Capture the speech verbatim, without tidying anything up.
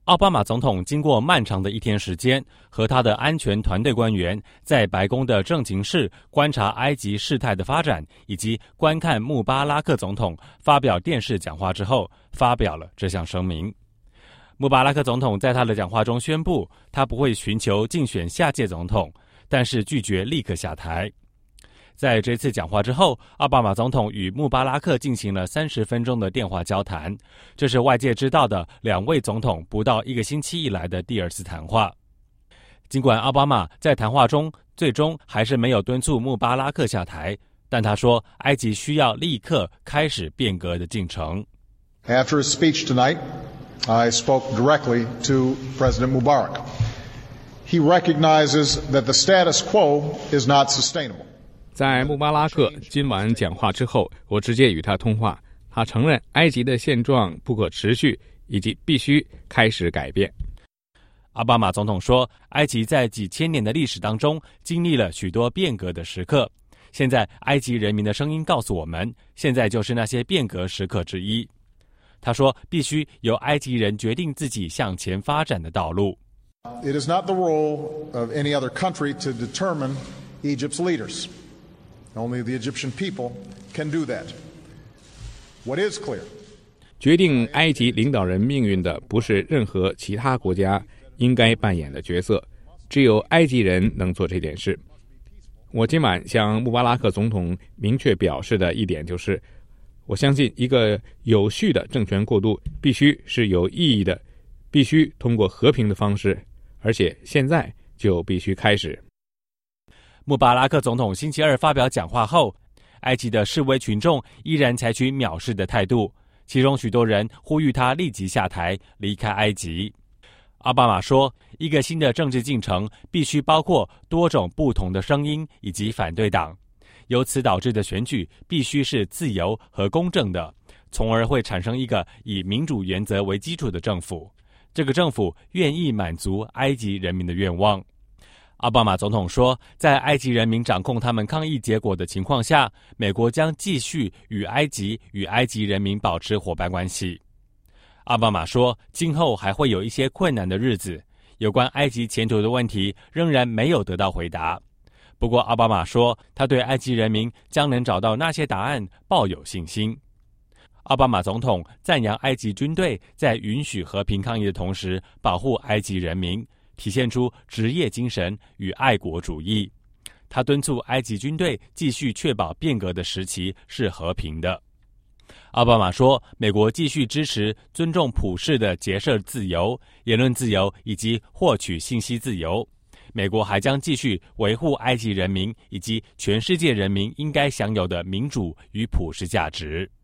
奥巴马总统经过漫长的一天时间，和他的安全团队官员在白宫的正情室观察埃及事态的发展，以及观看穆巴拉克总统发表电视讲话之后，发表了这项声明。穆巴拉克总统在他的讲话中宣布，他不会寻求竞选下届总统，但是拒绝立刻下台。在这次讲话之后，奥巴马总统与穆巴拉克进行了三十分钟的电话交谈，这是外界知道的两位总统不到一个星期以来的第二次谈话。尽管奥巴马在谈话中最终还是没有敦促穆巴拉克下台，但他说埃及需要立刻开始变革的进程。 After his speech tonight, I spoke directly to President Mubarak. He recognizes that the status quo is not sustainable. 在穆巴拉克今晚讲话之后，我直接与他通话，他承认埃及的现状不可持续，以及必须开始改变。 奥巴马总统说，埃及在几千年的历史当中经历了许多变革的时刻，现在埃及人民的声音告诉我们，现在就是那些变革时刻之一。他说，必须由埃及人决定自己向前发展的道路。 It is not the role of any other country to determine Egypt's leaders.Only the Egyptian people can do that. What is clear? 决定埃及领导人命运的不是任何其他国家应该扮演的角色，只有埃及人能做这件事。我今晚向穆巴拉克总统明确表示的一点就是，我相信一个有序的政权过渡必须是有意义的，必须通过和平的方式，而且现在就必须开始。 穆巴拉克总统星期二发表讲话后，埃及的示威群众依然采取藐视的态度，其中许多人呼吁他立即下台，离开埃及。奥巴马说，一个新的政治进程必须包括多种不同的声音以及反对党，由此导致的选举必须是自由和公正的，从而会产生一个以民主原则为基础的政府。这个政府愿意满足埃及人民的愿望。奥巴马总统说，在埃及人民掌控他们抗议结果的情况下，美国将继续与埃及与埃及人民保持伙伴关系。奥巴马说，今后还会有一些困难的日子，有关埃及前途的问题仍然没有得到回答。不过奥巴马说，他对埃及人民将能找到那些答案抱有信心。奥巴马总统赞扬埃及军队在允许和平抗议的同时保护埃及人民，体现出职业精神与爱国主义。他敦促埃及军队继续确保变革的时期是和平的。奥巴马说，美国继续支持尊重普世的结社自由、言论自由以及获取信息自由。美国还将继续维护埃及人民以及全世界人民应该享有的民主与普世价值。